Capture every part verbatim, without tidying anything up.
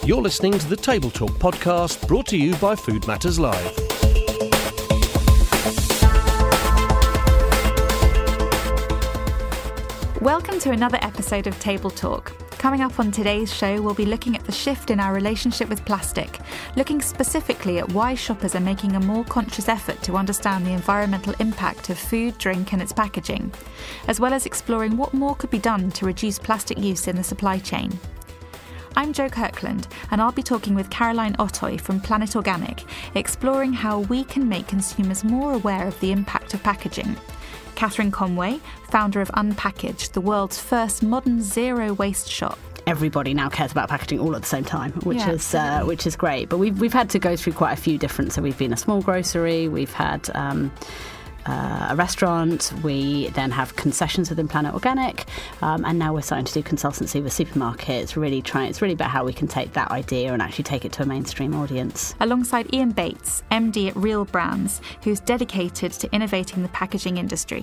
You're listening to the Table Talk podcast, brought to you by Food Matters Live. Welcome to another episode of Table Talk. Coming up on today's show, we'll be looking at the shift in our relationship with plastic, looking specifically at why shoppers are making a more conscious effort to understand the environmental impact of food, drink and its packaging, as well as exploring what more could be done to reduce plastic use in the supply chain. I'm Jo Kirkland, and I'll be talking with Caroline Ottoy from Planet Organic, exploring how we can make consumers more aware of the impact of packaging. Catherine Conway, founder of Unpackaged, the world's first modern zero-waste shop. Everybody now cares about packaging all at the same time, which Yeah, is uh, which is great. But we've we've had to go through quite a few different. So we've been a small grocery, we've had um, uh, a restaurant, we then have concessions within Planet Organic, um, and now we're starting to do consultancy with supermarkets. Really trying, it's really about how we can take that idea and actually take it to a mainstream audience. Alongside Ian Bates, M D at Real Brands, who's dedicated to innovating the packaging industry.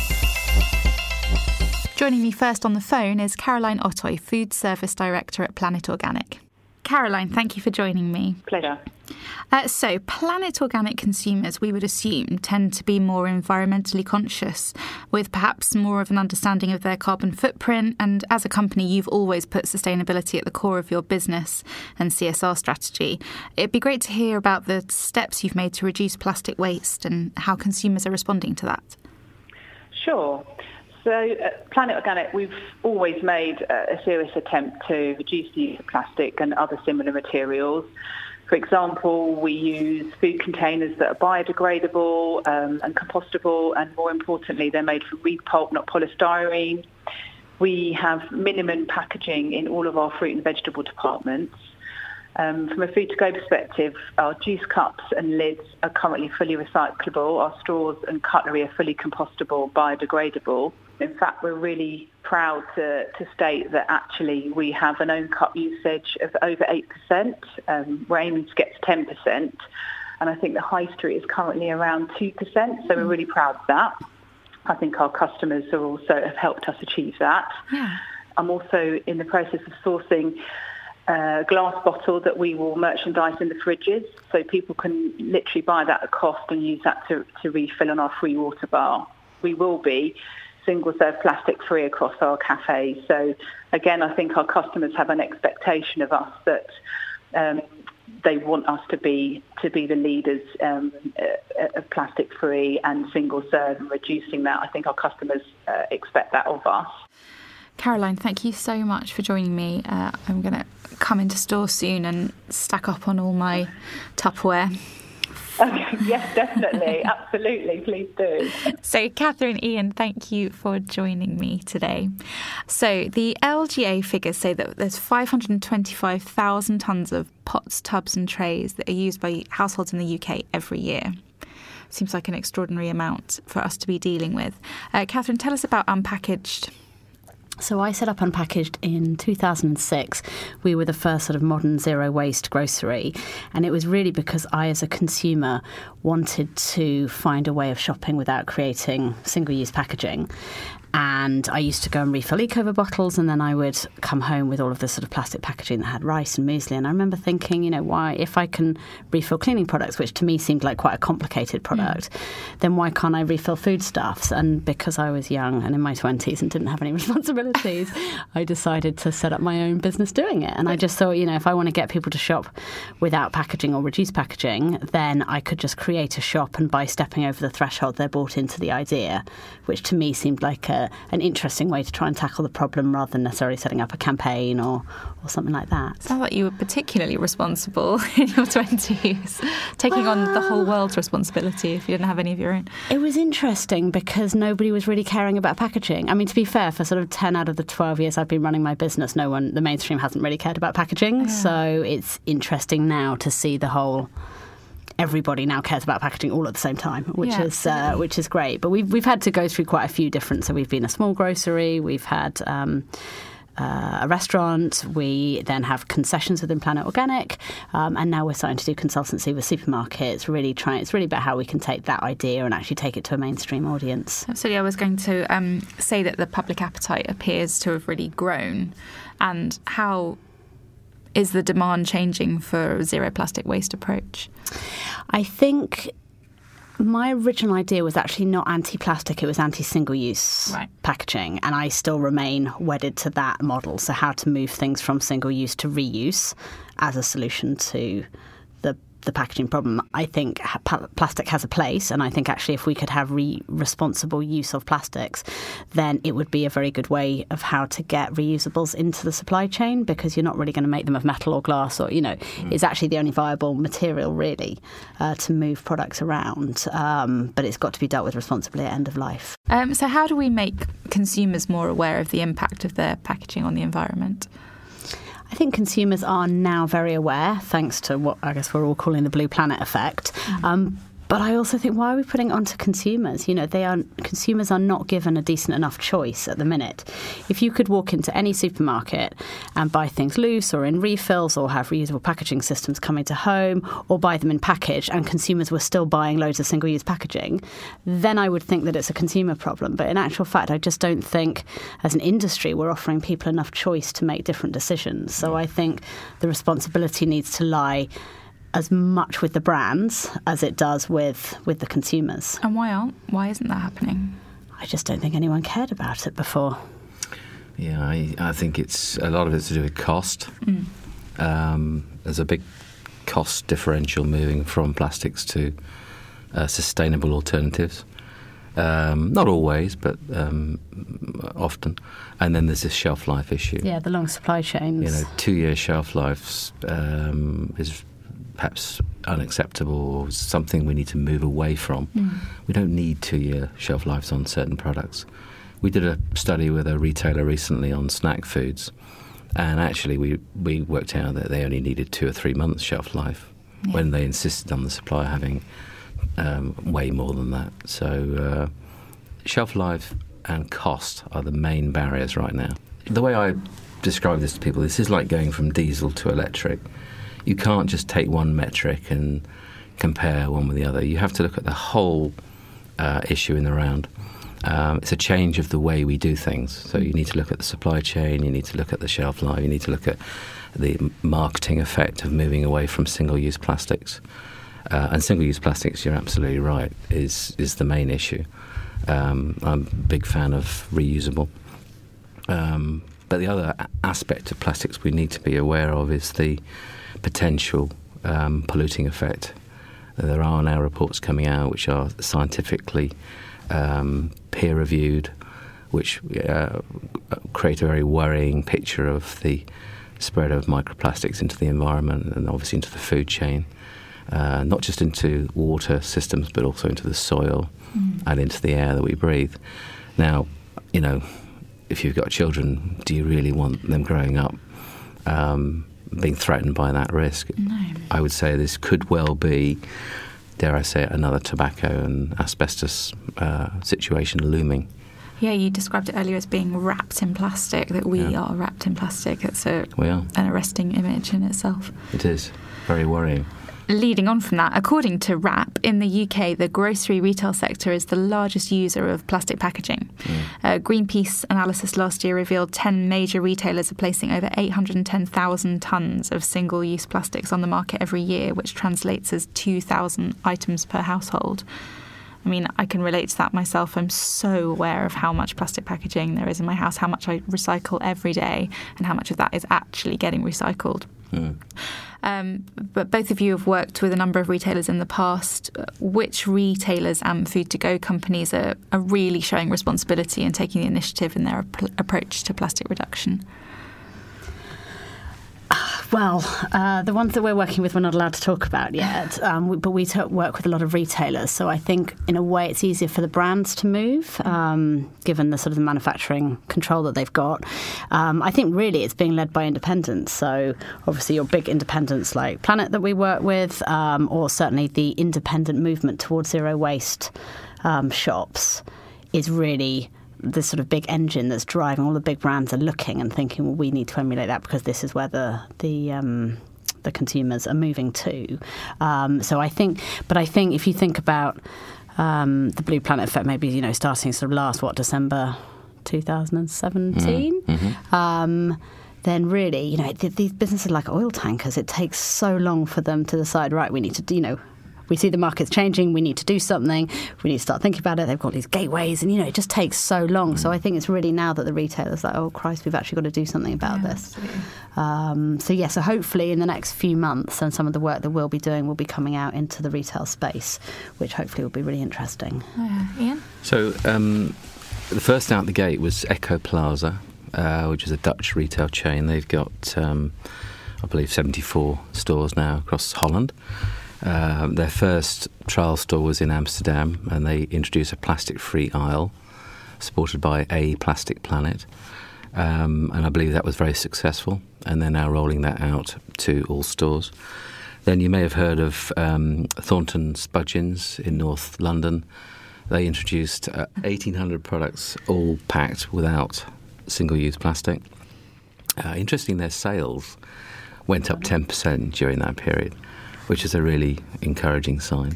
Joining me first on the phone is Caroline Ottoy, Food Service Director at Planet Organic. Caroline, thank you for joining me. Pleasure. Uh, so, Planet Organic consumers, we would assume, tend to be more environmentally conscious, with perhaps more of an understanding of their carbon footprint. And as a company, you've always put sustainability at the core of your business and C S R strategy. It'd be great to hear about the steps you've made to reduce plastic waste and how consumers are responding to that. Sure. So at Planet Organic, we've always made a serious attempt to reduce the use of plastic and other similar materials. For example, we use food containers that are biodegradable um, and compostable, and more importantly, they're made from reed pulp, not polystyrene. We have minimum packaging in all of our fruit and vegetable departments. Um, from a food-to-go perspective, our juice cups and lids are currently fully recyclable. Our straws and cutlery are fully compostable, biodegradable. In fact, we're really proud to, to state that actually we have an own cup usage of over eight percent. Um, we're aiming to get to ten percent. And I think the high street is currently around two percent. So we're really proud of that. I think our customers are also have helped us achieve that. Yeah. I'm also in the process of sourcing a glass bottle that we will merchandise in the fridges, so people can literally buy that at cost and use that to, to refill on our free water bar. We will be single-serve plastic-free across our cafes. So again, I think our customers have an expectation of us that um, they want us to be to be the leaders um, of plastic-free and single-serve and reducing that. I think our customers uh, expect that of us. Caroline, thank you so much for joining me. Uh, I'm going to come into store soon and stack up on all my Tupperware. Okay, yes, definitely. Absolutely. Please do. So, Catherine, Ian, thank you for joining me today. So, the L G A figures say that there's five hundred twenty-five thousand tonnes of pots, tubs and trays that are used by households in the U K every year. Seems like an extraordinary amount for us to be dealing with. Uh, Catherine, tell us about Unpackaged. So I set up Unpackaged in two thousand six. We were the first sort of modern zero-waste grocery. And it was really because I, as a consumer, wanted to find a way of shopping without creating single-use packaging. And I used to go and refill Ecover bottles, and then I would come home with all of this sort of plastic packaging that had rice and muesli. And I remember thinking, you know, why, if I can refill cleaning products, which to me seemed like quite a complicated product, mm. then why can't I refill foodstuffs? And because I was young and in my twenties and didn't have any responsibilities, I decided to set up my own business doing it. And I just thought, you know, if I want to get people to shop without packaging or reduce packaging, then I could just create a shop, and by stepping over the threshold, they're bought into the idea, which to me seemed like a an interesting way to try and tackle the problem rather than necessarily setting up a campaign or, or something like that. Sounds like you were particularly responsible in your twenties, taking uh, on the whole world's responsibility if you didn't have any of your own. It was interesting because nobody was really caring about packaging. I mean, to be fair, for sort of ten out of the twelve years I've been running my business, no one, the mainstream hasn't really cared about packaging. Yeah. So it's interesting now to see the whole... Everybody now cares about packaging all at the same time, which yeah, is uh, which is great. But we've we've had to go through quite a few different. So we've been a small grocery, we've had um, uh, a restaurant, we then have concessions within Planet Organic, um, and now we're starting to do consultancy with supermarkets. Really trying, it's really about how we can take that idea and actually take it to a mainstream audience. Absolutely, I was going to um, say that the public appetite appears to have really grown, and how is the demand changing for a zero plastic waste approach? I think my original idea was actually not anti-plastic, it was anti-single-use right. packaging, and I still remain wedded to that model. So how to move things from single-use to reuse as a solution to the the packaging problem. I think ha- plastic has a place, and I think actually if we could have re- responsible use of plastics, then it would be a very good way of how to get reusables into the supply chain, because you're not really going to make them of metal or glass, or, you know, mm. it's actually the only viable material really uh, to move products around. Um, but it's got to be dealt with responsibly at end of life. Um, so how do we make consumers more aware of the impact of their packaging on the environment? I think consumers are now very aware, thanks to what I guess we're all calling the Blue Planet effect. Mm. Um, but I also think, why are we putting it onto consumers? You know, they are consumers are not given a decent enough choice at the minute. If you could walk into any supermarket and buy things loose or in refills, or have reusable packaging systems coming to home, or buy them in package, and consumers were still buying loads of single-use packaging, then I would think that it's a consumer problem. But in actual fact, I just don't think as an industry we're offering people enough choice to make different decisions. So I think the responsibility needs to lie as much with the brands as it does with, with the consumers. And why aren't? Why isn't that happening? I just don't think anyone cared about it before. Yeah, I, I think it's a lot of it's to do with cost. Mm. Um, there's a big cost differential moving from plastics to uh, sustainable alternatives. Um, not always, but um, often. And then there's this shelf life issue. Yeah, the long supply chains. You know, two-year shelf lives um, is perhaps unacceptable, or something we need to move away from. Mm. We don't need two-year shelf lives on certain products. We did a study with a retailer recently on snack foods, and actually we, we worked out that they only needed two or three months shelf life yeah. when they insisted on the supplier having um, way more than that. So uh, shelf life and cost are the main barriers right now. The way I describe this to people, this is like going from diesel to electric. You can't just take one metric and compare one with the other. You have to look at the whole uh, issue in the round. Um, it's a change of the way we do things. So you need to look at the supply chain, you need to look at the shelf life, you need to look at the marketing effect of moving away from single-use plastics. Uh, and single-use plastics, you're absolutely right, is, is the main issue. Um, I'm a big fan of reusable. Um, but the other aspect of plastics we need to be aware of is the potential um, polluting effect. There are now reports coming out which are scientifically um, peer-reviewed, which uh, create a very worrying picture of the spread of microplastics into the environment and obviously into the food chain, uh, not just into water systems but also into the soil mm. and into the air that we breathe. Now, you know, if you've got children, do you really want them growing up um, being threatened by that risk? No. I would say this could well be, dare I say it, another tobacco and asbestos uh, situation looming. Yeah, you described it earlier as being wrapped in plastic, that we yeah. are wrapped in plastic. It's a, we are. an arresting image in itself. It is. Very worrying. Leading on from that, according to WRAP, in the U K, the grocery retail sector is the largest user of plastic packaging. Mm. Uh, Greenpeace analysis last year revealed ten major retailers are placing over eight hundred ten thousand tonnes of single-use plastics on the market every year, which translates as two thousand items per household. I mean, I can relate to that myself. I'm so aware of how much plastic packaging there is in my house, how much I recycle every day, and how much of that is actually getting recycled. Mm. Um, but both of you have worked with a number of retailers in the past. Which retailers and food-to-go companies are, are really showing responsibility and taking the initiative in their ap- approach to plastic reduction? Well, uh, the ones that we're working with we're not allowed to talk about yet, um, we, but we t- work with a lot of retailers. So I think, in a way, it's easier for the brands to move, um, given the sort of the manufacturing control that they've got. Um, I think, really, it's being led by independents. So, obviously, your big independents like Planet that we work with, um, or certainly the independent movement towards zero waste um, shops is really this sort of big engine that's driving. All the big brands are looking and thinking, well, we need to emulate that because this is where the the um, the consumers are moving to. Um, so I think, but I think if you think about um, the Blue Planet effect, maybe, you know, starting sort of last, what, December two thousand seventeen, mm-hmm. um, then really, you know, these businesses are like oil tankers. It takes so long for them to decide, right, we need to, you know, we see the market's changing, we need to do something, we need to start thinking about it. They've got these gateways and, you know, it just takes so long. Mm. So I think it's really now that the retailers are like, oh, Christ, we've actually got to do something about yeah, this. Um, so, yeah, so hopefully in the next few months, and some of the work that we'll be doing will be coming out into the retail space, which hopefully will be really interesting. Oh, yeah. Ian? So um, the first out the gate was Eco Plaza, uh, which is a Dutch retail chain. They've got, um, I believe, seventy-four stores now across Holland. Uh, their first trial store was in Amsterdam, and they introduced a plastic-free aisle supported by A Plastic Planet. Um, and I believe that was very successful, and they're now rolling that out to all stores. Then you may have heard of um, Thornton Spudgeons in North London. They introduced uh, eighteen hundred products, all packed without single-use plastic. Uh, interesting, their sales went up ten percent during that period, which is a really encouraging sign.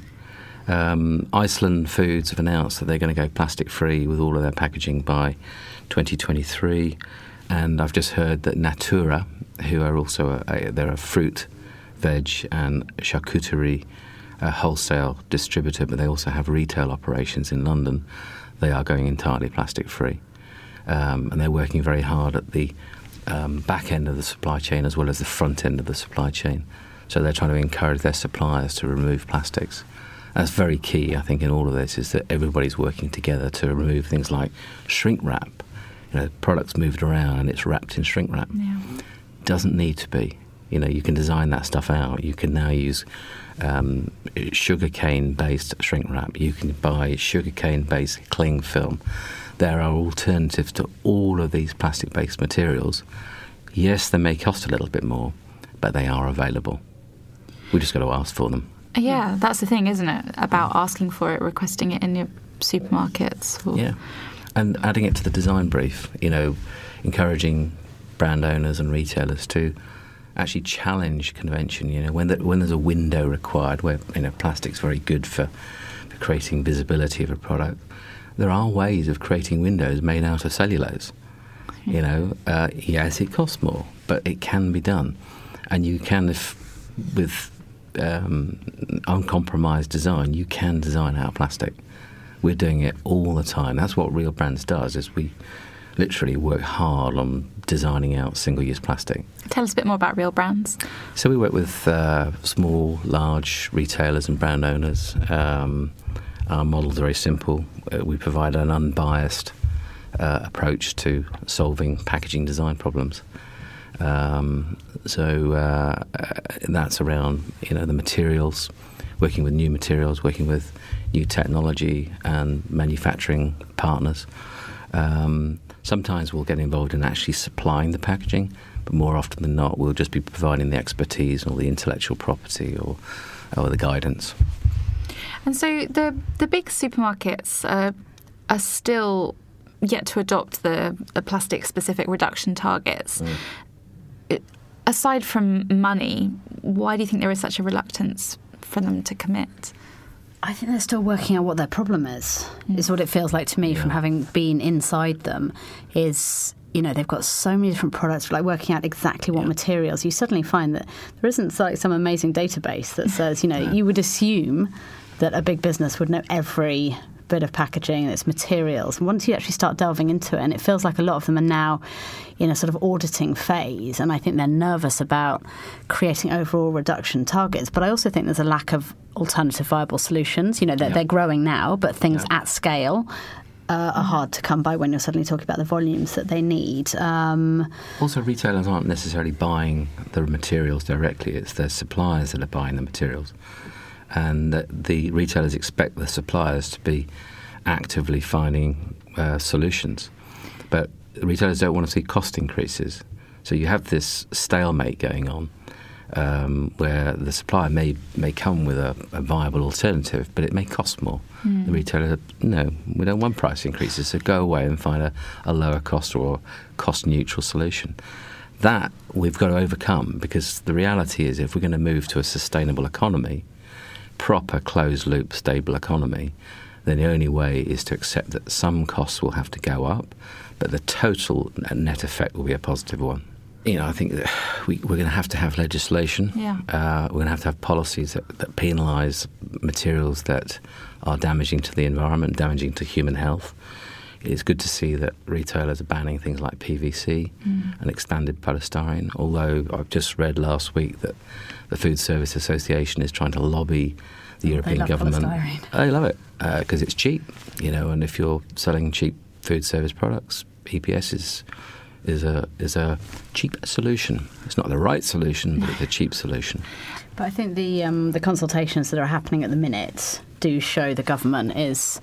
Um, Iceland Foods have announced that they're going to go plastic-free with all of their packaging by twenty twenty-three. And I've just heard that Natura, who are also a, a, they're a fruit, veg and charcuterie uh, wholesale distributor, but they also have retail operations in London. They are going entirely plastic-free. Um, and they're working very hard at the um, back end of the supply chain as well as the front end of the supply chain. So they're trying to encourage their suppliers to remove plastics. That's very key, I think, in all of this, is that everybody's working together to remove things like shrink wrap. You know, products moved around and it's wrapped in shrink wrap. Yeah. Doesn't need to be. You know, you can design that stuff out. You can now use um, sugarcane-based shrink wrap. You can buy sugarcane-based cling film. There are alternatives to all of these plastic-based materials. Yes, they may cost a little bit more, but they are available. We just got to ask for them. Yeah, that's the thing, isn't it? About asking for it, requesting it in your supermarkets. Or... Yeah, and adding it to the design brief, you know, encouraging brand owners and retailers to actually challenge convention. You know, when the, when there's a window required where, you know, plastic's very good for, for creating visibility of a product, there are ways of creating windows made out of cellulose. You know, uh, yes, it costs more, but it can be done. And you can, if with um, uncompromised design, you can design out plastic. We're doing it all the time. That's what Real Brands does, is we literally work hard on designing out single-use plastic. Tell us a bit more about Real Brands. So we work with uh, small, large retailers and brand owners. Um, our model is very simple. Uh, we provide an unbiased uh, approach to solving packaging design problems. Um, so uh, that's around, you know, the materials, working with new materials, working with new technology and manufacturing partners. Um, sometimes we'll get involved in actually supplying the packaging, but more often than not, we'll just be providing the expertise or the intellectual property or, or the guidance. And so the the big supermarkets uh, are still yet to adopt the, the plastic-specific reduction targets. Mm. It, aside from money, why do you think there is such a reluctance for them to commit? I think they're still working out what their problem is, mm. is what it feels like to me yeah. from having been inside them, is, you know, they've got so many different products, like working out exactly what yeah. materials. You suddenly find that there isn't like some amazing database that says, you know, yeah. you would assume that a big business would know every bit of packaging and its materials. And once you actually start delving into it, and it feels like a lot of them are now in a sort of auditing phase, and I think they're nervous about creating overall reduction targets. But I also think there's a lack of alternative viable solutions. You know, they're, yeah. they're growing now, but things yeah. at scale uh, are hard to come by when you're suddenly talking about the volumes that they need. Um, also, retailers aren't necessarily buying the materials directly. It's their suppliers that are buying the materials. And the, the retailers expect the suppliers to be actively finding uh, solutions. But retailers don't want to see cost increases. So you have this stalemate going on um, where the supplier may, may come with a, a viable alternative, but it may cost more. Mm. The retailer, no, we don't want price increases, so go away and find a, a lower cost or cost-neutral solution. That we've got to overcome, because the reality is if we're going to move to a sustainable economy, proper closed-loop, stable economy, then the only way is to accept that some costs will have to go up, but the total net effect will be a positive one. you know, I think that we, we're going to have to have legislation. Yeah. Uh, we're going to have to have policies that, that penalise materials that are damaging to the environment, damaging to human health. It's good to see that retailers are banning things like P V C mm. and expanded polystyrene, although I've just read last week that the Food Service Association is trying to lobby the European they love government. Polystyrene. They love it because uh, it's cheap, you know, and if you're selling cheap food service products, E P S is is a is a cheap solution. It's not the right solution, but it's a cheap solution. But I think the um, the consultations that are happening at the minute do show the government is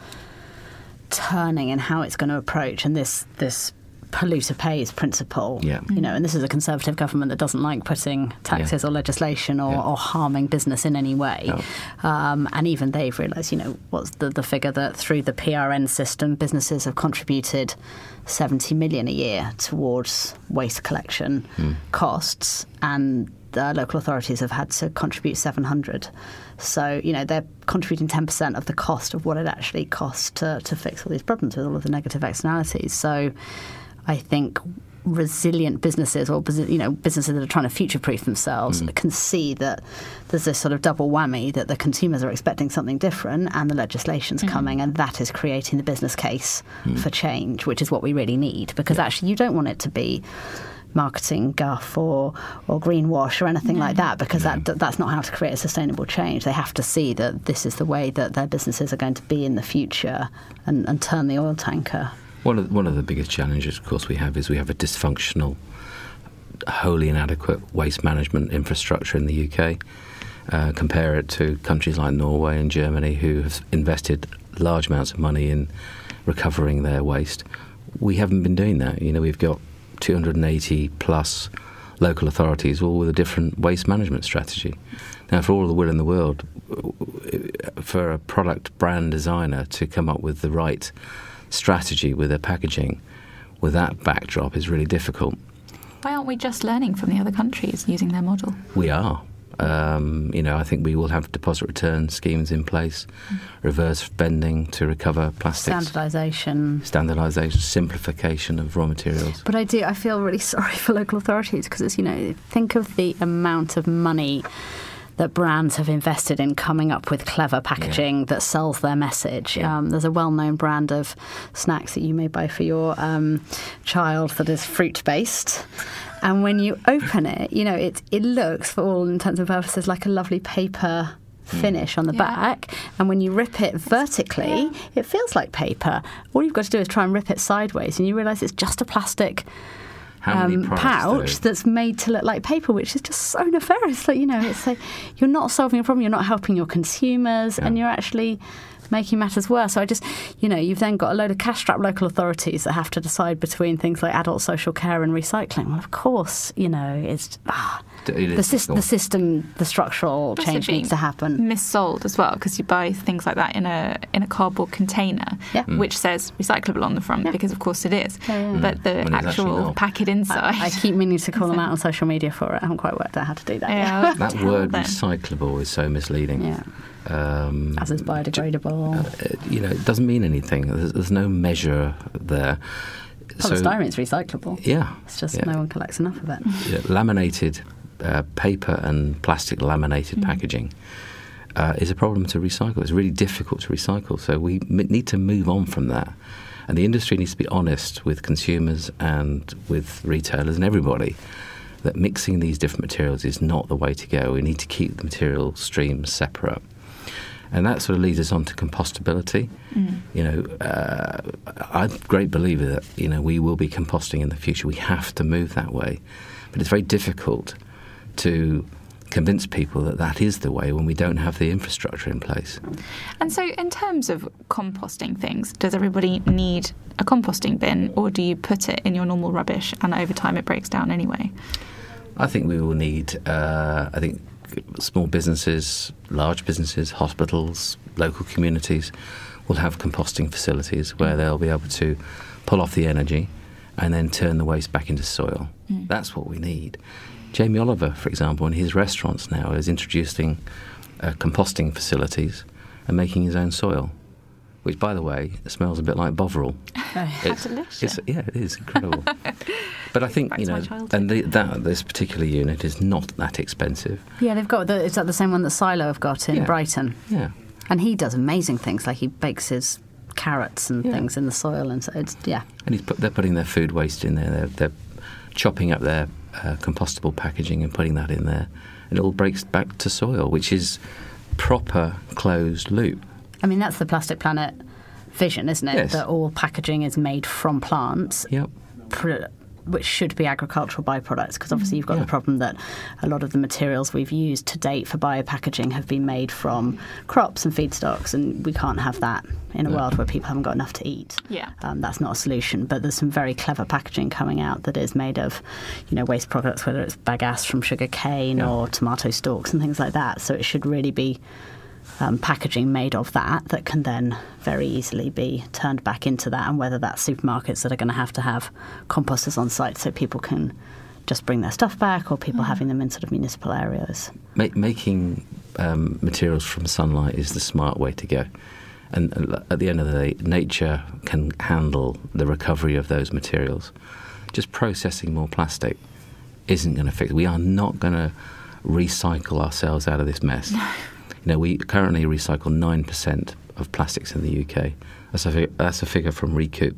turning in how it's going to approach, and this this polluter pays principle. Yeah. You know, and this is a Conservative government that doesn't like putting taxes yeah. or legislation or, yeah. or harming business in any way. No. Um, and even they've realised, you know, what's the, the figure that through the P R N system, businesses have contributed seventy million a year towards waste collection mm. costs, and the local authorities have had to contribute seven hundred. So, you know, they're contributing ten percent of the cost of what it actually costs to, to fix all these problems with all of the negative externalities. So I think resilient businesses, or, you know, businesses that are trying to future-proof themselves mm. can see that there's this sort of double whammy, that the consumers are expecting something different and the legislation's mm. coming, and that is creating the business case mm. for change, which is what we really need, because yeah. actually you don't want it to be marketing guff or or greenwash or anything no. like that, because no. that that's not how to create a sustainable change. They have to see that this is the way that their businesses are going to be in the future, and, and turn the oil tanker. One of one of the biggest challenges, of course, we have is we have a dysfunctional, wholly inadequate waste management infrastructure in the U K. Uh, compare it to countries like Norway and Germany, who have invested large amounts of money in recovering their waste. We haven't been doing that. You know, we've got two hundred eighty plus local authorities, all with a different waste management strategy. Now, for all the will in the world, for a product brand designer to come up with the right strategy with their packaging, with that backdrop, is really difficult. Why aren't we just learning from the other countries using their model? We are. Um, you know, I think we will have deposit return schemes in place, mm. reverse vending to recover plastics, standardisation, standardisation, simplification of raw materials. But I do, I feel really sorry for local authorities, because it's, you know, think of the amount of money that brands have invested in coming up with clever packaging yeah. that sells their message. Yeah. Um, there's a well-known brand of snacks that you may buy for your um, child that is fruit-based. And when you open it, you know, it it looks, for all intents and purposes, like a lovely paper finish on the yeah. back. And when you rip it vertically, yeah. it feels like paper. All you've got to do is try and rip it sideways, and you realise it's just a plastic Um, pouch that's made to look like paper, which is just so nefarious. Like, you know, it's like you're not solving a problem, you're not helping your consumers, yeah. and you're actually making matters worse. So I just, you know, you've then got a load of cash-strapped local authorities that have to decide between things like adult social care and recycling. Well, of course, you know, it's ah, it the, sy- the system, the structural Plus change needs to happen. Missold as well, because you buy things like that in a in a cardboard container, yeah. mm. which says recyclable on the front, yeah. because of course it is. Yeah, yeah. But the when actual packet inside, I, I keep meaning to call them out on social media for it. I haven't quite worked out how to do that. Yeah, yet. That word them. recyclable is so misleading. Yeah. Um, As is biodegradable. Uh, you know, it doesn't mean anything. There's, there's no measure there. Polystyrene is so, recyclable. Yeah. It's just yeah. no one collects enough of it. Yeah, laminated uh, paper and plastic laminated mm. packaging uh, is a problem to recycle. It's really difficult to recycle. So we m- need to move on from that. And the industry needs to be honest with consumers and with retailers and everybody that mixing these different materials is not the way to go. We need to keep the material streams separate. And that sort of leads us on to compostability. Mm. You know, uh, I'm a great believer that, you know, we will be composting in the future. We have to move that way. But it's very difficult to convince people that that is the way when we don't have the infrastructure in place. And so in terms of composting things, does everybody need a composting bin, or do you put it in your normal rubbish and over time it breaks down anyway? I think we will need, uh, I think, small businesses, large businesses, hospitals, local communities will have composting facilities where they'll be able to pull off the energy and then turn the waste back into soil. Mm. That's what we need. Jamie Oliver, for example, in his restaurants now is introducing uh, composting facilities and making his own soil, which, by the way, smells a bit like Bovril. Oh, it's delicious. It's, yeah, it is incredible. But I think, Back you to my know, childhood. and the, that this particular unit is not that expensive. Yeah, they've got, the, is that the same one that Silo have got in Yeah. Brighton? Yeah. And he does amazing things, like he bakes his carrots and Yeah. things in the soil, and so it's, yeah. And he's put, they're putting their food waste in there. They're, they're chopping up their uh, compostable packaging and putting that in there. And it all breaks back to soil, which is proper closed loop. I mean, that's the Plastic Planet vision, isn't it? Yes. That all packaging is made from plants. Yep. Pr- which should be agricultural byproducts, because obviously you've got Yeah. the problem that a lot of the materials we've used to date for biopackaging have been made from crops and feedstocks, and we can't have that in a No. world where people haven't got enough to eat. Yeah. Um, that's not a solution, but there's some very clever packaging coming out that is made of, you know, waste products, whether it's bagasse from sugar cane Yeah. or tomato stalks and things like that. So it should really be Um, packaging made of that that can then very easily be turned back into that, and whether that's supermarkets that are going to have to have composters on site so people can just bring their stuff back, or people having them in sort of municipal areas. Ma- making um, materials from sunlight is the smart way to go. And uh, at the end of the day, nature can handle the recovery of those materials. Just processing more plastic isn't going to fix it. We are not going to recycle ourselves out of this mess. You know, we currently recycle nine percent of plastics in the U K. That's a, fig- that's a figure from Recoup.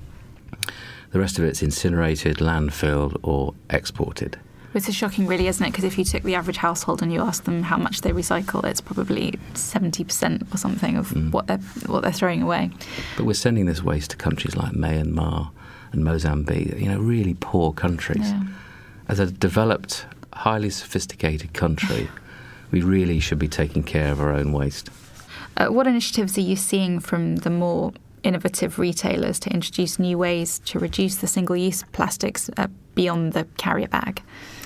The rest of it's incinerated, landfilled, or exported. Which is shocking, really, isn't it? Because if you took the average household and you asked them how much they recycle, it's probably seventy percent or something of Mm. what they're what they're throwing away. But we're sending this waste to countries like Myanmar and Mozambique, you know, really poor countries. Yeah. As a developed, highly sophisticated country, we really should be taking care of our own waste. Uh, what initiatives are you seeing from the more innovative retailers to introduce new ways to reduce the single-use plastics uh, beyond the carrier bag?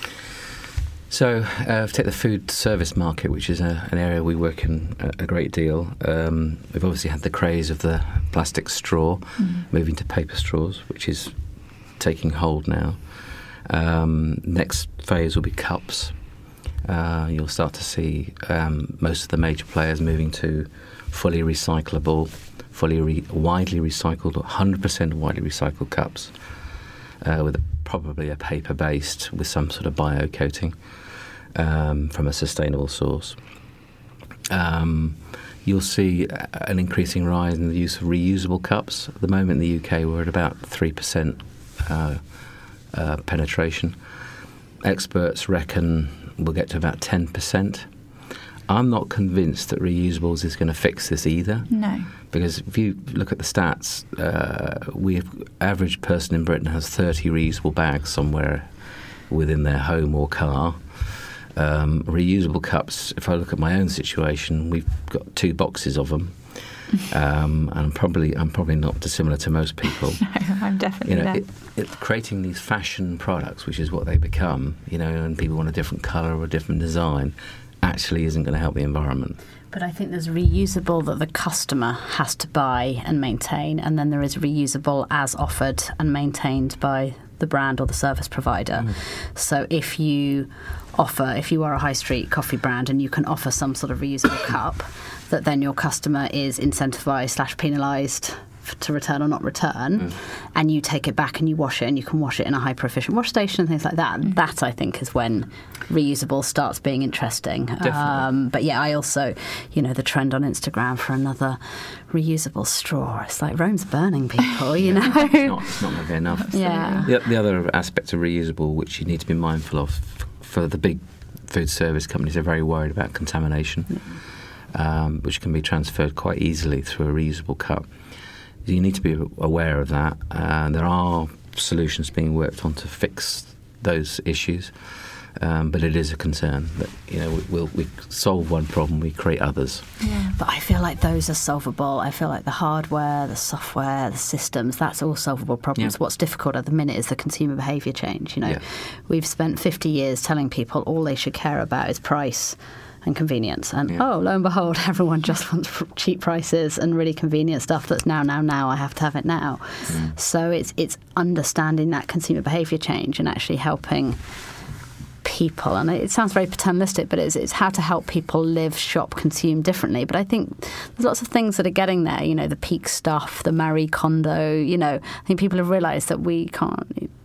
So, uh, take the food service market, which is a, an area we work in a, a great deal. Um, we've obviously had the craze of the plastic straw, Mm. moving to paper straws, which is taking hold now. Um, next phase will be cups. Uh, you'll start to see um, most of the major players moving to fully recyclable, fully re- widely recycled, one hundred percent widely recycled cups, uh, with a, probably a paper-based with some sort of bio-coating um, from a sustainable source. Um, you'll see an increasing rise in the use of reusable cups. At the moment in the U K, we're at about three percent uh, uh, penetration. Experts reckon we'll get to about ten percent. I'm not convinced that reusables is going to fix this either. No. Because if you look at the stats, uh, we average person in Britain has thirty reusable bags somewhere within their home or car. Um, reusable cups, if I look at my own situation, we've got two boxes of them. Um, and I'm probably I'm probably not dissimilar to most people. No, I'm definitely You know, there. it, it, creating these fashion products, which is what they become, you know, and people want a different colour or a different design, actually isn't going to help the environment. But I think there's reusable that the customer has to buy and maintain, and then there is reusable as offered and maintained by the brand or the service provider. Mm. So if you offer, if you are a high street coffee brand and you can offer some sort of reusable cup, that then your customer is incentivised slash penalised to return or not return, mm. and you take it back and you wash it, and you can wash it in a hyper-efficient wash station and things like that. Mm. That, I think, is when reusable starts being interesting. Definitely. Um, but yeah, I also, you know, the trend on Instagram for another reusable straw. It's like Rome's burning people, you know. It's not, it's not going to be enough. Yeah. The, the other aspect of reusable, which you need to be mindful of, for the big food service companies, are very worried about contamination, mm. um, which can be transferred quite easily through a reusable cup. You need to be aware of that. Uh, there are solutions being worked on to fix those issues, um, but it is a concern that, you know, we, we'll, we solve one problem, we create others. Yeah. But I feel like those are solvable. I feel like the hardware, the software, the systems, that's all solvable problems. Yeah. What's difficult at the minute is the consumer behaviour change. You know, Yeah. We've spent fifty years telling people all they should care about is price and convenience, and Yeah. oh, lo and behold, everyone just wants cheap prices and really convenient stuff that's now, now, now, I have to have it now. Mm. So it's it's understanding that consumer behaviour change and actually helping people, and it sounds very paternalistic, but it's, it's how to help people live, shop, consume differently. But I think there's lots of things that are getting there, you know, the peak stuff, the Marie Kondo, you know, I think people have realised that we can't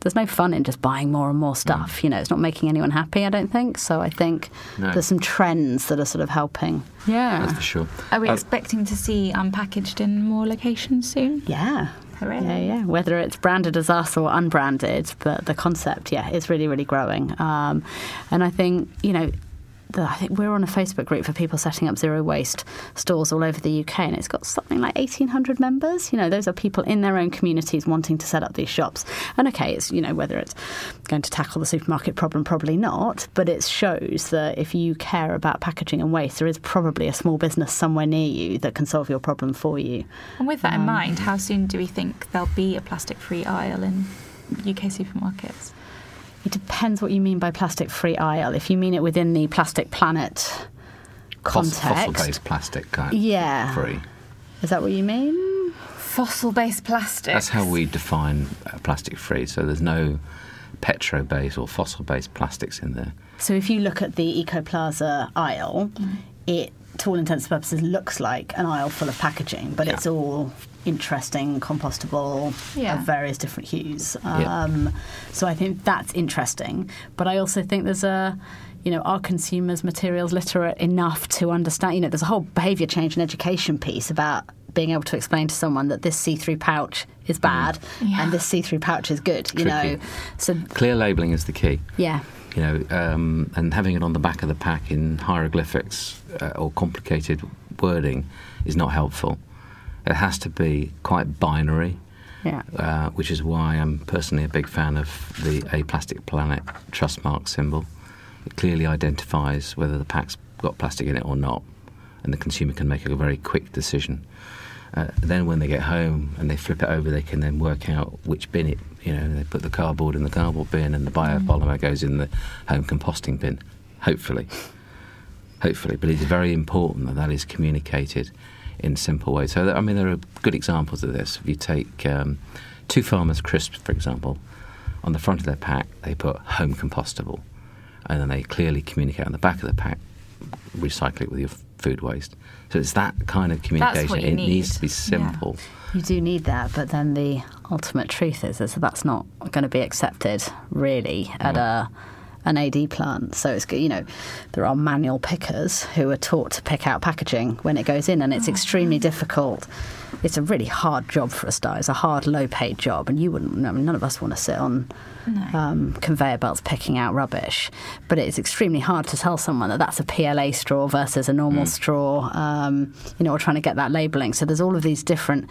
there's no fun in just buying more and more stuff. Mm. You know, it's not making anyone happy, I don't think. So I think no. there's some trends that are sort of helping. Yeah. That's for sure. Are we uh, expecting to see Unpackaged in more locations soon? Yeah. Hooray. Yeah, yeah. Whether it's branded as us or unbranded, but the concept, yeah, is really, really growing. Um, and I think, you know, The, I think we're on a Facebook group for people setting up zero waste stores all over the U K, and it's got something like eighteen hundred members. You know, those are people in their own communities wanting to set up these shops. And okay, it's, you know, whether it's going to tackle the supermarket problem, probably not, but it shows that if you care about packaging and waste, there is probably a small business somewhere near you that can solve your problem for you. And with that um, in mind, how soon do we think there'll be a plastic-free aisle in U K supermarkets? It depends what you mean by plastic-free aisle. If you mean it within the Plastic Planet context. Fossil-based plastic kind yeah. free. Is that what you mean? Fossil-based plastic. That's how we define uh, plastic-free. So there's no petro-based or fossil-based plastics in there. So if you look at the Ecoplaza aisle, mm. it, to all intents and purposes, looks like an aisle full of packaging, but yeah. it's all interesting, compostable, yeah. of various different hues. Um, yeah. So I think that's interesting. But I also think there's a, you know, are consumers materials literate enough to understand? You know, there's a whole behaviour change and education piece about being able to explain to someone that this see-through pouch is bad mm. yeah. and this see-through pouch is good. You Tricky. know, so clear labelling is the key. Yeah. You know, um, and having it on the back of the pack in hieroglyphics uh, or complicated wording is not helpful. It has to be quite binary, yeah. uh, which is why I'm personally a big fan of the A Plastic Planet Trustmark symbol. It clearly identifies whether the pack's got plastic in it or not, and the consumer can make a very quick decision. Uh, then when they get home and they flip it over, they can then work out which bin it, you know, they put the cardboard in the cardboard bin and the biopolymer mm. goes in the home composting bin, hopefully. Hopefully. But it's very important that that is communicated in simple ways. So, I mean, there are good examples of this. If you take um, two Farmers Crisps, for example, on the front of their pack, they put home compostable, and then they clearly communicate on the back of the pack, recycle it with your food waste. So it's that kind of communication. That's what you it need. needs to be simple. Yeah. You do need that, but then the ultimate truth is, is that that's not going to be accepted, really, at yeah. a an A D plant. So it's, you know, there are manual pickers who are taught to pick out packaging when it goes in, and it's oh, extremely yeah. difficult. It's a really hard job for a start. It's a hard, low-paid job, and you wouldn't. I mean, none of us want to sit on no. um, conveyor belts picking out rubbish. But it's extremely hard to tell someone that that's a P L A straw versus a normal mm. straw. Um, you know, or trying to get that labelling. So there's all of these different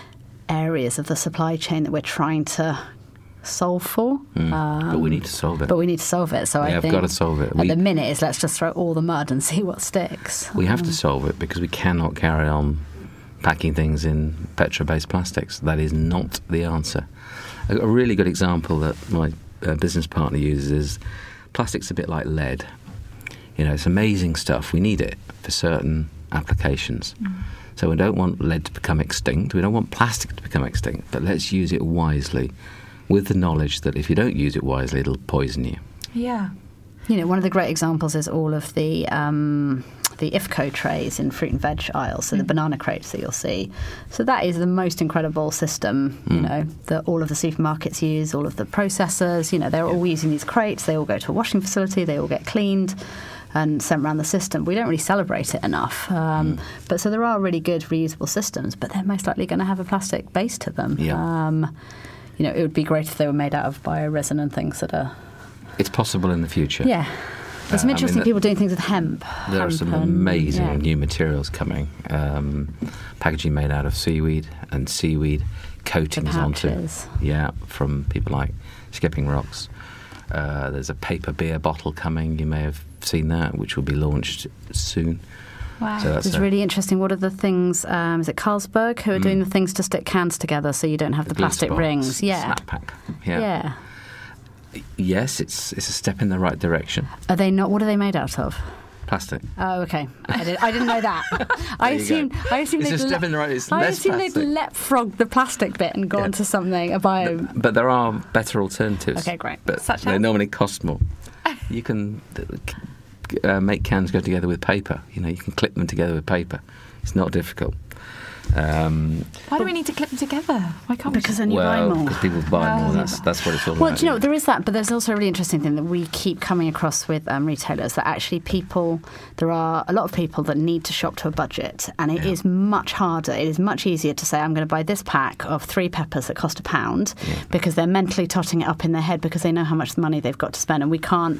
areas of the supply chain that we're trying to solve for. Mm, um, but we need to solve it. But we need to solve it. So we I have think got to solve it. At we, the minute is let's just throw all the mud and see what sticks. We have um, to solve it because we cannot carry on packing things in petro-based plastics. That is not the answer. A, a really good example that my uh, business partner uses is plastic's a bit like lead. You know, it's amazing stuff. We need it for certain applications. Mm. So we don't want lead to become extinct. We don't want plastic to become extinct. But let's use it wisely, with the knowledge that if you don't use it wisely, it'll poison you. Yeah. You know, one of the great examples is all of the um, the I F C O trays in fruit and veg aisles, so mm. the banana crates that you'll see. So that is the most incredible system, you mm. know, that all of the supermarkets use, all of the processors, you know, they're yeah. all using these crates. They all go to a washing facility, they all get cleaned and sent around the system. We don't really celebrate it enough. Um, mm. But so there are really good reusable systems, but they're most likely going to have a plastic base to them. Yeah. Um, you know, it would be great if they were made out of bioresin and things that are... It's possible in the future. Yeah. There's some uh, interesting I mean, people doing things with hemp. There hemp are some and, amazing yeah. new materials coming. Um, packaging made out of seaweed and seaweed coatings onto... Yeah, from people like Skipping Rocks. Uh, there's a paper beer bottle coming. You may have seen that, which will be launched soon. Wow. So that's it's really interesting. What are the things, um, is it Carlsberg, who are mm. doing the things to stick cans together so you don't have the, the plastic spots, rings? Yeah. Snap pack. Yeah. yeah. Yes, it's it's a step in the right direction. Are they not? What are they made out of? Plastic. Oh, okay. I, did, I didn't know that. I assumed. I assumed it's they'd. A step le- in the right, it's I less assumed plastic. they'd leapfrog the plastic bit and gone yeah. to something a bio. But, but there are better alternatives. Okay, great. But Such they as? normally cost more. You can uh, make cans go together with paper. You know, you can clip them together with paper. It's not difficult. Um, Why do we need to clip them together? Why can't Because we? then you well, buy more. because people buy Well, more. That's that's what it's all Well, about. do you know, there is that, but there's also a really interesting thing that we keep coming across with um, retailers, that actually people, there are a lot of people that need to shop to a budget, and it Yeah. is much harder, it is much easier to say, I'm going to buy this pack of three peppers that cost a pound, Yeah. because they're mentally totting it up in their head because they know how much money they've got to spend, and we can't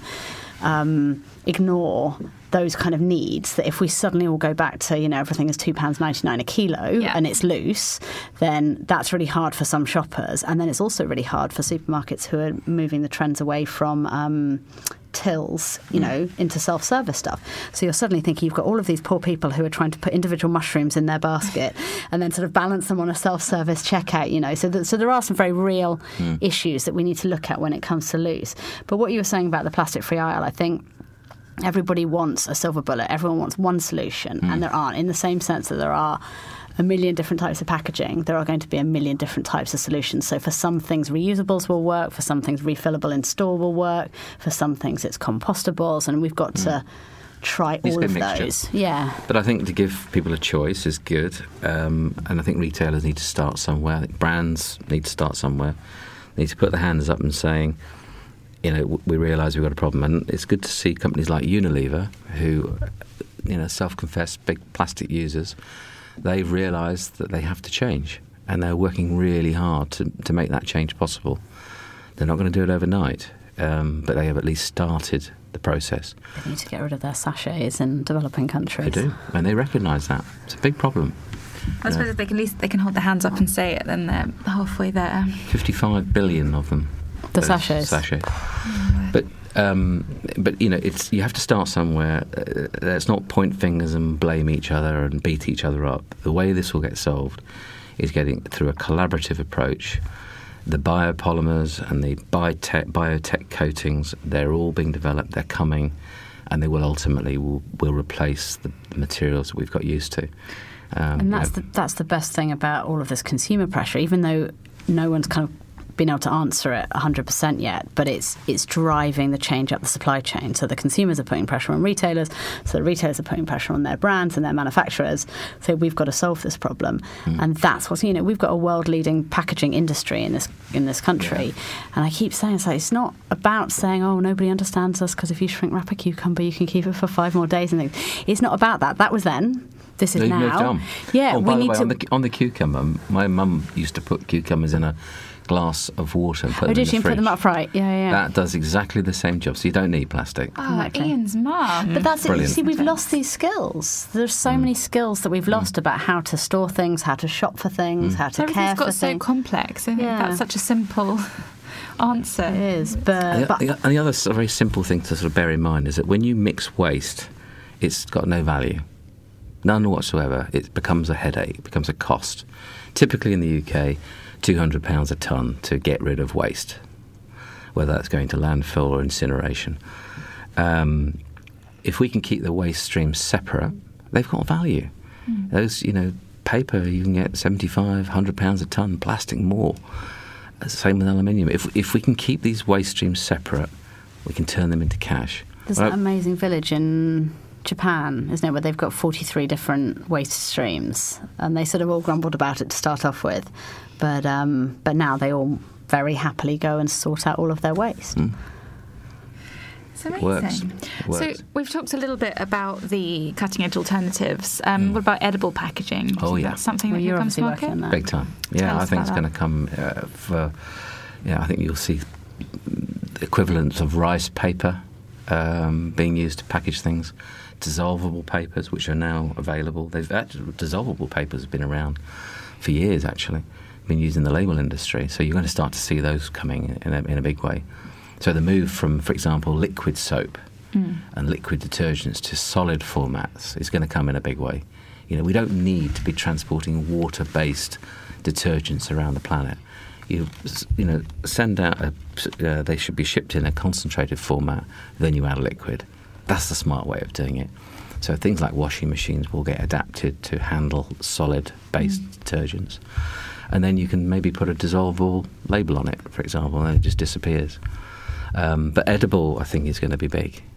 um, ignore those kind of needs, that if we suddenly all go back to, you know, everything is two pounds ninety-nine a kilo Yeah. and it's loose, then that's really hard for some shoppers. And then it's also really hard for supermarkets who are moving the trends away from um, tills, you know, into self-service stuff. So you're suddenly thinking you've got all of these poor people who are trying to put individual mushrooms in their basket and then sort of balance them on a self-service checkout, you know. So, th- so there are some very real mm. issues that we need to look at when it comes to loose. But what you were saying about the plastic-free aisle, I think everybody wants a silver bullet. Everyone wants one solution, mm. and there aren't. In the same sense that there are a million different types of packaging, there are going to be a million different types of solutions. So for some things, reusables will work. For some things, refillable in store will work. For some things, it's compostables, and we've got mm. to try It's all of mixture. those. Yeah. But I think to give people a choice is good, um, and I think retailers need to start somewhere. I think brands need to start somewhere. They need to put their hands up and saying, you know, we realise we've got a problem. And it's good to see companies like Unilever, who, you know, self-confessed big plastic users, they've realised that they have to change. And they're working really hard to, to make that change possible. They're not going to do it overnight, um, but they have at least started the process. They need to get rid of their sachets in developing countries. They do, and they recognise that. It's a big problem. I suppose if they can at least they can hold their hands up and say it, then they're halfway there. fifty-five billion of them. The sachets. Sachets. But um, but you know, it's you have to start somewhere. Uh, let's not point fingers and blame each other and beat each other up. The way this will get solved is getting through a collaborative approach. The biopolymers and the biotech, biotech coatings, they're all being developed. They're coming, and they will ultimately will, will replace the, the materials that we've got used to. Um, and that's you know, the that's the best thing about all of this consumer pressure, even though no one's kind of been able to answer it one hundred percent yet, but it's it's driving the change up the supply chain. So the consumers are putting pressure on retailers, so the retailers are putting pressure on their brands and their manufacturers. So we've got to solve this problem. Mm. And that's what's, you know, we've got a world-leading packaging industry in this in this country. Yeah. And I keep saying, it's like, it's not about saying, oh, nobody understands us because if you shrink wrap a cucumber, you can keep it for five more days and things. It's not about that. That was then. This is They've now. moved on. Yeah, oh, we by the need way, to. On the, on the cucumber, my mum used to put cucumbers in a glass of water and put Oh, them did in she the and fridge. put them upright? Yeah, yeah. That does exactly the same job, so you don't need plastic. Oh, Exactly. Ian's mum. But that's it. You Brilliant. see, we've lost these skills. There's so Mm. many skills that we've lost Mm. about how to store things, how to shop for things, Mm. how to Everything's care got for so things. complex. I think Yeah. that's such a simple answer. It is, but, And but the, and the other sort of very simple thing to sort of bear in mind is that when you mix waste, it's got no value. None whatsoever. It becomes a headache, it becomes a cost. Typically in the U K, two hundred pounds a tonne to get rid of waste, whether that's going to landfill or incineration. Um, if we can keep the waste streams separate, they've got value. Mm. Those, you know, paper, you can get seventy-five, one hundred pounds a tonne, plastic more. Same with aluminium. If, if we can keep these waste streams separate, we can turn them into cash. there's Well, that amazing village in Japan, isn't it, where they've got forty-three different waste streams, and they sort of all grumbled about it to start off with, but um, but now they all very happily go and sort out all of their waste. Mm. It's amazing. Works. Works. So we've talked a little bit about the cutting-edge alternatives. Um, Mm. What about edible packaging? Do Oh, you think yeah. that's something Well, that you're could come to obviously market? working on that. Big time. Tell Yeah, us I think it's about going to come uh, for. Yeah, I think you'll see the equivalents of rice paper um, being used to package things, dissolvable papers, which are now available. They've actually, dissolvable papers have been around for years. Actually, been used in the label industry. So you're going to start to see those coming in a, in a big way. So the move from, for example, liquid soap mm. and liquid detergents to solid formats is going to come in a big way. You know, we don't need to be transporting water-based detergents around the planet. You, you know, send out a, uh, they should be shipped in a concentrated format, then you add liquid. That's the smart way of doing it. So things like washing machines will get adapted to handle solid-based mm. detergents. And then you can maybe put a dissolvable label on it, for example, and it just disappears. Um, but edible, I think, is going to be big.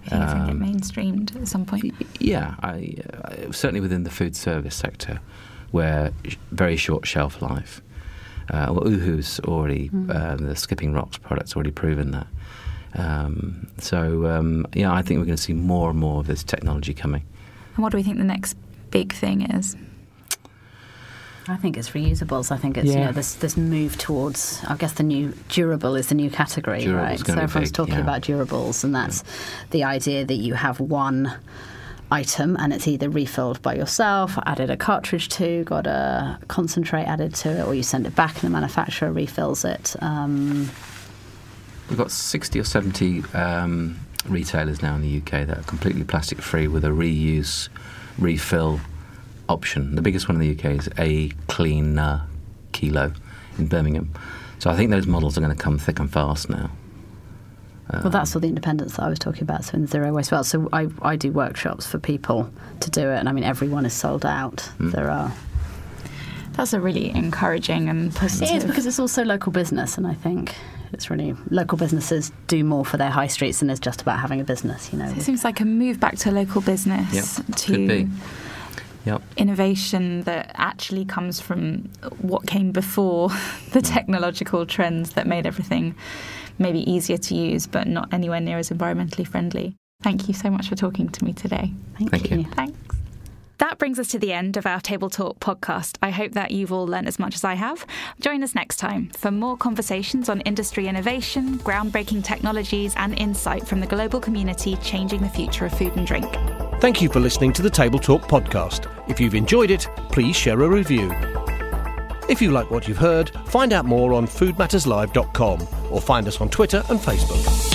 Do you think it mainstreamed at some point? Yeah, I, uh, certainly within the food service sector, where sh- very short shelf life. Uh, well, Uhu's already, mm. uh, the Skipping Rocks product's already proven that. Um, so, um, yeah, I think we're going to see more and more of this technology coming. And what do we think the next big thing is? I think it's reusables. I think it's, yeah. you know, this this move towards, I guess the new durable is the new category, Durable's right? So everyone's big, talking yeah. about durables, and that's yeah. the idea that you have one item and it's either refilled by yourself, added a cartridge to, got a concentrate added to it, or you send it back and the manufacturer refills it. Um, We've got sixty or seventy um, retailers now in the U K that are completely plastic free with a reuse, refill option. The biggest one in the U K is A Clean uh, Kilo in Birmingham. So I think those models are going to come thick and fast now. Um, well, that's all the independence that I was talking about, so in zero waste. Well, so I, I do workshops for people to do it, and I mean, everyone is sold out. Mm. There are... That's a really encouraging and positive... It is, because it's also local business, and I think it's really... Local businesses do more for their high streets than is just about having a business, you know. So it seems like a move back to local business. Yep, to could be. Yep. Innovation that actually comes from what came before the technological trends that made everything maybe easier to use, but not anywhere near as environmentally friendly. Thank you so much for talking to me today. Thank, Thank you. you. Thanks. That brings us to the end of our Table Talk podcast. I hope that you've all learned as much as I have. Join us next time for more conversations on industry innovation, groundbreaking technologies, and insight from the global community changing the future of food and drink. Thank you for listening to the Table Talk podcast. If you've enjoyed it, please share a review. If you like what you've heard, find out more on food matters live dot com or find us on Twitter and Facebook.